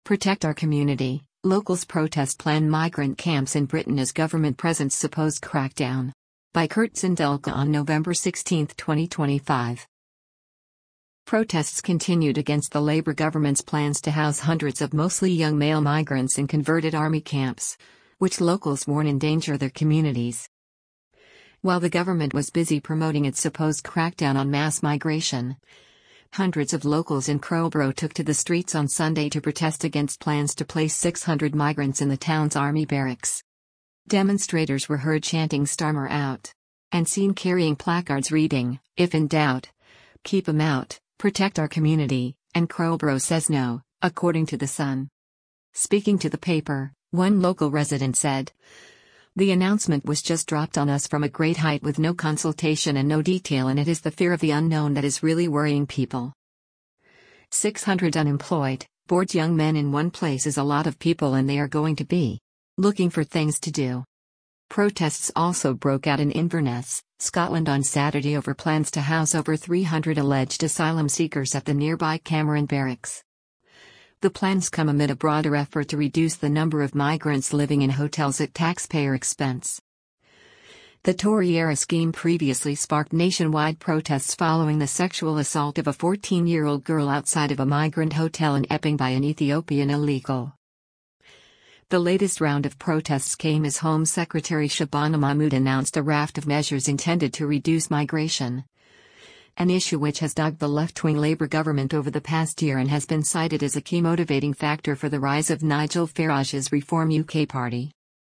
Protect our community. Locals protest planned migrant camps in Britain as government presents supposed crackdown. By Kurt Sindelka on November 16, 2025. Protests continued against the Labour government's plans to house hundreds of mostly young male migrants in converted army camps, which locals warn endanger their communities. While the government was busy promoting its supposed crackdown on mass migration, hundreds of locals in Crowborough took to the streets on Sunday to protest against plans to place 600 migrants in the town's army barracks. Demonstrators were heard chanting "Starmer out," and seen carrying placards reading, "If in doubt, keep 'em out, protect our community," and Crowborough says no, according to The Sun. Speaking to the paper, one local resident said, "The announcement was just dropped on us from a great height with no consultation and no detail, and it is the fear of the unknown that is really worrying people." 600 unemployed, bored young men in one place is a lot of people, and they are going to be looking for things to do. Protests also broke out in Inverness, Scotland on Saturday over plans to house over 300 alleged asylum seekers at the nearby Cameron Barracks. The plans come amid a broader effort to reduce the number of migrants living in hotels at taxpayer expense. The Tory-era scheme previously sparked nationwide protests following the sexual assault of a 14-year-old girl outside of a migrant hotel in Epping by an Ethiopian illegal. The latest round of protests came as Home Secretary Shabana Mahmood announced a raft of measures intended to reduce migration, an issue which has dogged the left-wing Labour government over the past year and has been cited as a key motivating factor for the rise of Nigel Farage's Reform UK party.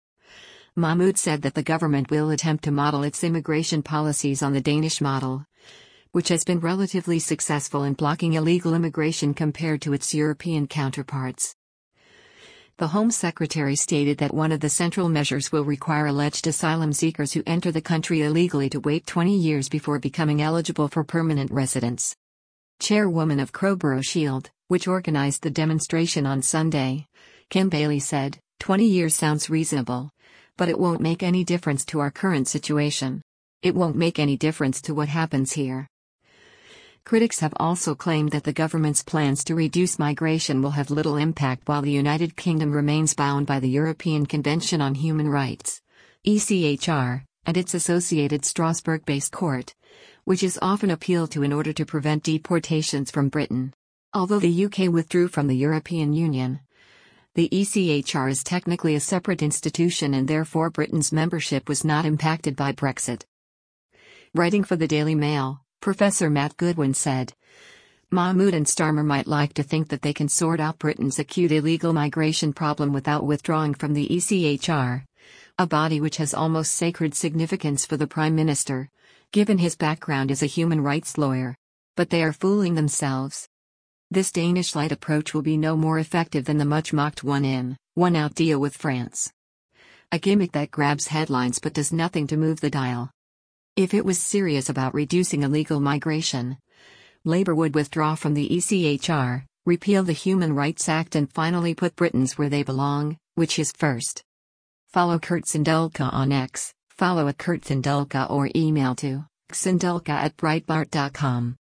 Mahmood said that the government will attempt to model its immigration policies on the Danish model, which has been relatively successful in blocking illegal immigration compared to its European counterparts. The Home Secretary stated that one of the central measures will require alleged asylum seekers who enter the country illegally to wait 20 years before becoming eligible for permanent residence. Chairwoman of Crowborough Shield, which organised the demonstration on Sunday, Kim Bailey said, 20 years sounds reasonable, but it won't make any difference to our current situation. It won't make any difference to what happens here." Critics have also claimed that the government's plans to reduce migration will have little impact while the United Kingdom remains bound by the European Convention on Human Rights, ECHR, and its associated Strasbourg-based court, which is often appealed to in order to prevent deportations from Britain. Although the UK withdrew from the European Union, the ECHR is technically a separate institution, and therefore Britain's membership was not impacted by Brexit. Writing for the Daily Mail, Professor Matt Goodwin said, "Mahmood and Starmer might like to think that they can sort out Britain's acute illegal migration problem without withdrawing from the ECHR, a body which has almost sacred significance for the Prime Minister, given his background as a human rights lawyer. But they are fooling themselves. This Danish-light approach will be no more effective than the much-mocked one-in, one-out deal with France. A gimmick that grabs headlines but does nothing to move the dial. If it was serious about reducing illegal migration, Labour would withdraw from the ECHR, repeal the Human Rights Act, and finally put Britons where they belong, which is first." Follow Kurt Sindelka on X, follow @KurtSindelka, or email to sindelka@breitbart.com.